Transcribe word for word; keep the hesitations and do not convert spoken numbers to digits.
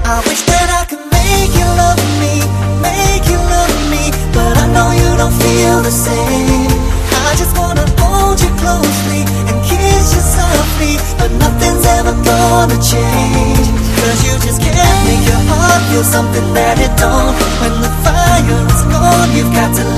I wish that I could make you love me, make you love me, but I know you don't feel the same. I just wanna hold you closely and kiss you softly, but nothing's ever gonna change. Cause you just can't make your heart feel something that it don't. When the fire is gone, you've got to